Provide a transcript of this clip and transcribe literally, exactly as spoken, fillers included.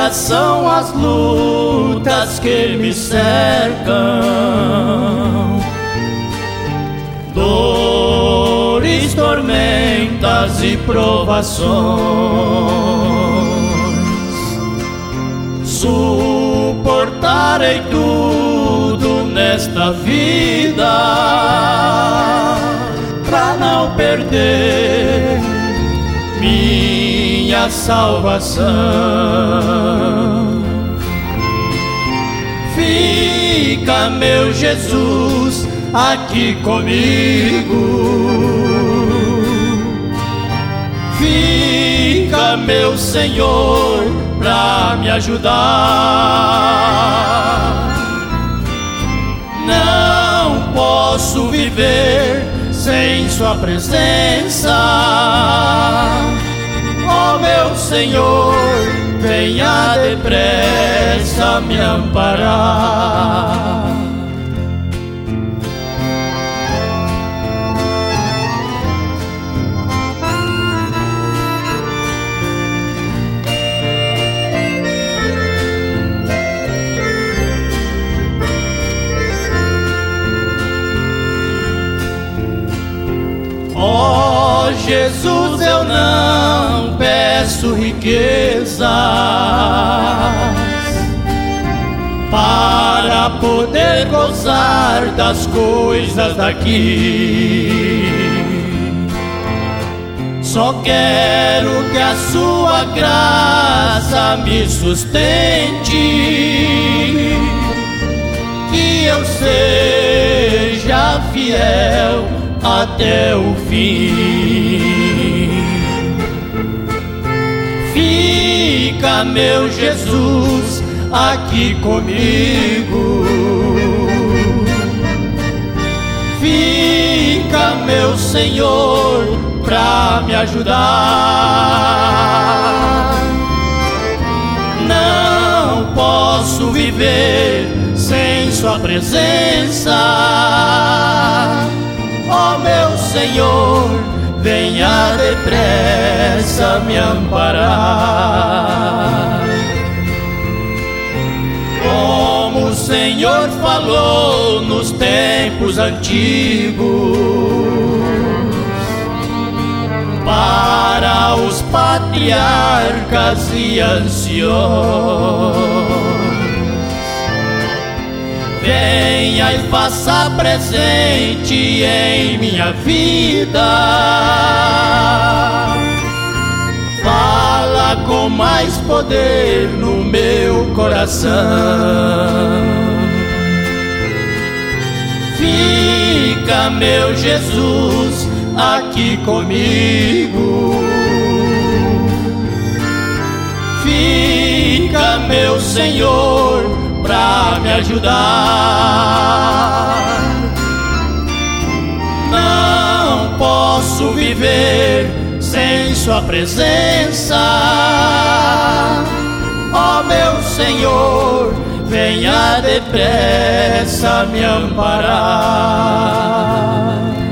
Muitas são as lutas que me cercam, dores, tormentas e provações. Suportarei tudo nesta vida pra não perder minha salvação. Fica, meu Jesus, aqui comigo. Fica, meu Senhor, pra me ajudar. Não posso viver sem sua presença. Ó meu Senhor, venha depressa me amparar. Ó Jesus, eu não peço riquezas para poder gozar das coisas daqui. Só quero que a sua graça me sustente, que eu seja fiel até o fim. Fica, meu Jesus, aqui comigo. Fica, meu Senhor, pra me ajudar. Não posso viver sem sua presença. Ó meu Senhor, venha depressa me amparar. Como o Senhor falou nos tempos antigos, para os patriarcas e anciões, venha e faça presente em minha vida. Fala com mais poder no meu coração. Fica, meu Jesus, aqui comigo. Fica, meu Senhor, pra me ajudar. Não posso viver sem sua presença. Ó meu Senhor, venha depressa me amparar.